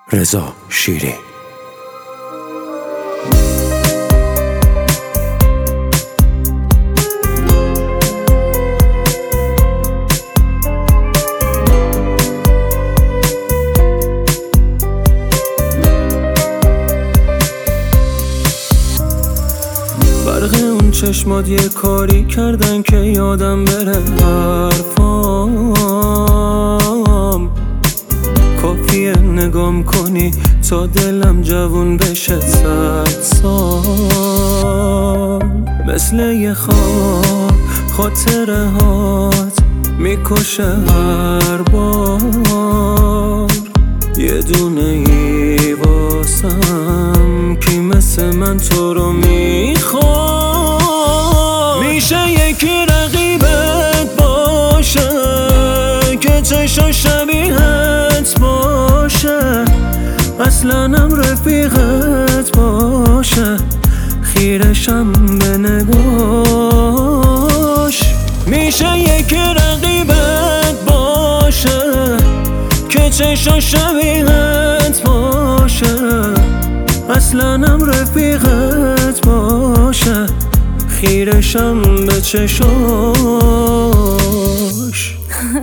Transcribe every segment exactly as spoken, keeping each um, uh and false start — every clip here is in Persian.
رضا شیری. برق اون چشمات یه کاری کردن که یادم بره حرفام. کافیه نگام کنی تا دلم جوون بشه صد سال. مثل یه خواب خاطره هات میکشه هر بار. یه دونه ای واسم کی مثل من تو رو میخواد. میشه یکی رقیبت باشه که چشم شبیهت باشه، اصلا هم رفیقت باشه، خیرشم به نگاش. میشه یکی رقیبت باشه که چشم شبیهت باشه، اصلا هم رفیقت باشه، خیرشم به چشاش.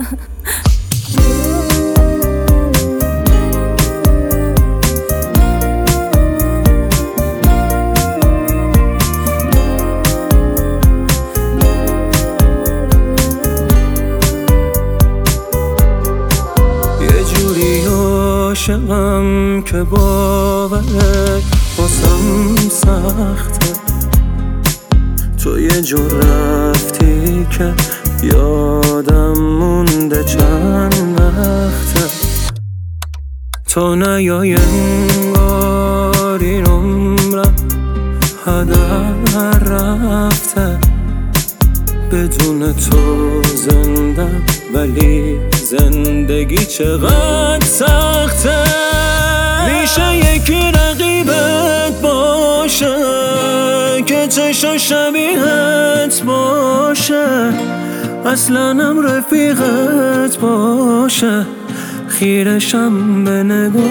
عاشقم که باورت واسم سخته. تو یه جور رفتی که یادم مونده چند وقته. تو نیای انگار این عمرم هدر رفته. بدون تو زندم ولی زندگی چقدر سخته. میشه یکی رقیبت باشه که چشم شبیهت باشه، اصلا هم رفیقت باشه، خیرشم به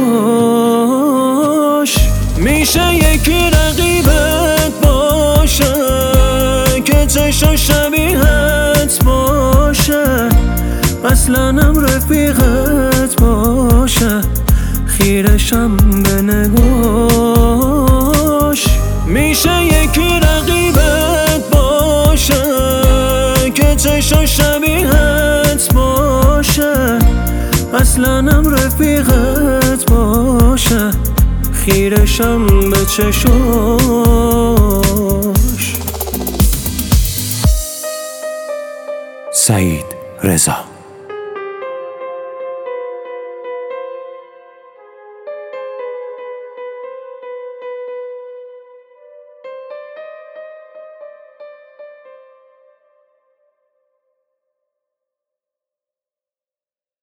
نگاش. میشه یکی رقیبت باشه که چشم شبیهت باشه، اصلا هم رفیقت باشه، خیرشم به نگاش. میشه یکی رقیبت باشه که چشم شبیهت باشه، اصلا هم رفیقت باشه، خیرشم به چشاش. سعید رضا.